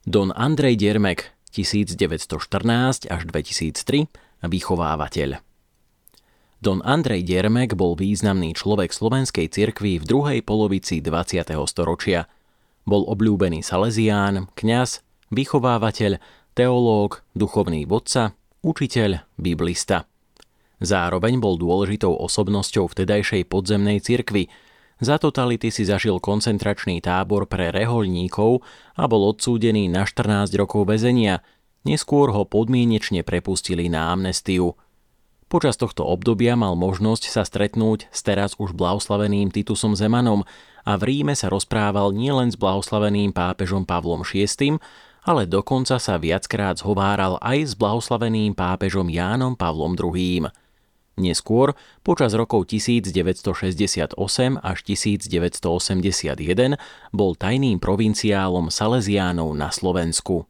Don Andrej Diermek, 1914 až 2003, vychovávateľ. Don Andrej Diermek bol významný človek slovenskej cirkvi v druhej polovici 20. storočia. Bol obľúbený salezián, kňaz, vychovávateľ, teológ, duchovný vodca, učiteľ, biblista. Zároveň bol dôležitou osobnosťou vtedajšej podzemnej cirkvi. Za totality si zažil koncentračný tábor pre rehoľníkov a bol odsúdený na 14 rokov väzenia. Neskôr ho podmienečne prepustili na amnestiu. Počas tohto obdobia mal možnosť sa stretnúť s teraz už blahoslaveným Titusom Zemanom a v Ríme sa rozprával nielen s blahoslaveným pápežom Pavlom VI, ale dokonca sa viackrát zhováral aj s blahoslaveným pápežom Jánom Pavlom II. Neskôr, počas rokov 1968 až 1981, bol tajným provinciálom Salesiánov na Slovensku.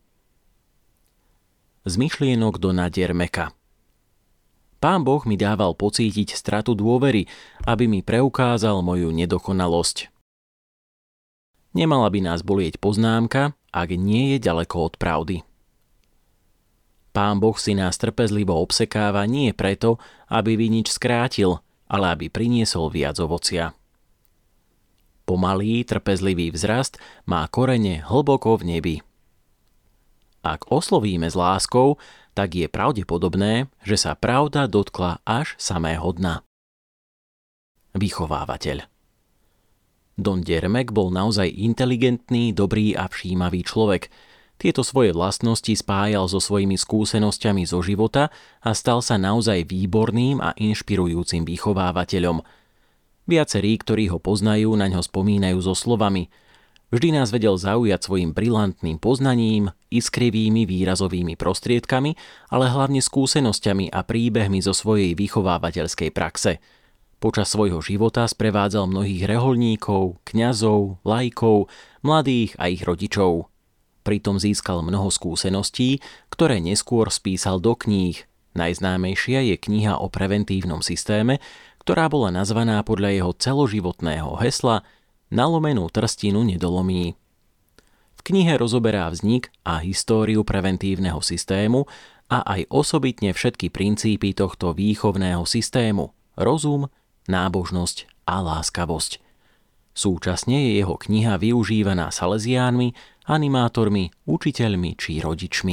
Z myšlienok Dona Diermeka. Pán Boh mi dával pocítiť stratu dôvery, aby mi preukázal moju nedokonalosť. Nemala by nás bolieť poznámka, ak nie je ďaleko od pravdy. Pán Boh si nás trpezlivo obsekáva nie preto, aby vinič skrátil, ale aby priniesol viac ovocia. Pomalý, trpezlivý vzrast má korene hlboko v nebi. Ak oslovíme s láskou, tak je pravdepodobné, že sa pravda dotkla až samého dna. Vychovávateľ. Don Diermek bol naozaj inteligentný, dobrý a všímavý človek. Tieto svoje vlastnosti spájal so svojimi skúsenosťami zo života a stal sa naozaj výborným a inšpirujúcim vychovávateľom. Viacerí, ktorí ho poznajú, na ňo spomínajú so slovami: vždy nás vedel zaujať svojim brilantným poznaním, iskrivými výrazovými prostriedkami, ale hlavne skúsenosťami a príbehmi zo svojej vychovávateľskej praxe. Počas svojho života sprevádzal mnohých rehoľníkov, kňazov, laikov, mladých a ich rodičov. Pritom získal mnoho skúseností, ktoré neskôr spísal do kníh. Najznámejšia je kniha o preventívnom systéme, ktorá bola nazvaná podľa jeho celoživotného hesla Nalomenú trstinu nedolomí. V knihe rozoberá vznik a históriu preventívneho systému a aj osobitne všetky princípy tohto výchovného systému: rozum, nábožnosť a láskavosť. Súčasne je jeho kniha využívaná saleziánmi, animátormi, učiteľmi či rodičmi.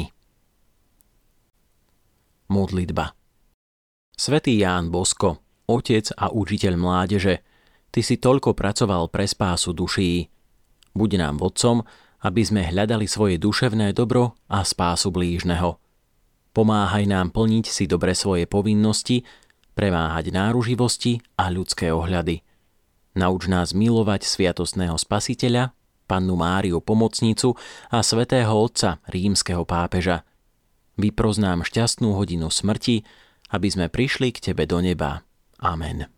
Modlitba. Svätý Ján Bosko, otec a učiteľ mládeže, ty si toľko pracoval pre spásu duší. Buď nám vodcom, aby sme hľadali svoje duševné dobro a spásu blížneho. Pomáhaj nám plniť si dobre svoje povinnosti, premáhať náruživosti a ľudské ohľady. Nauč nás milovať sviatostného Spasiteľa, Pannu Máriu Pomocnicu a svätého Otca rímskeho pápeža. Vypros nám šťastnú hodinu smrti, aby sme prišli k tebe do neba. Amen.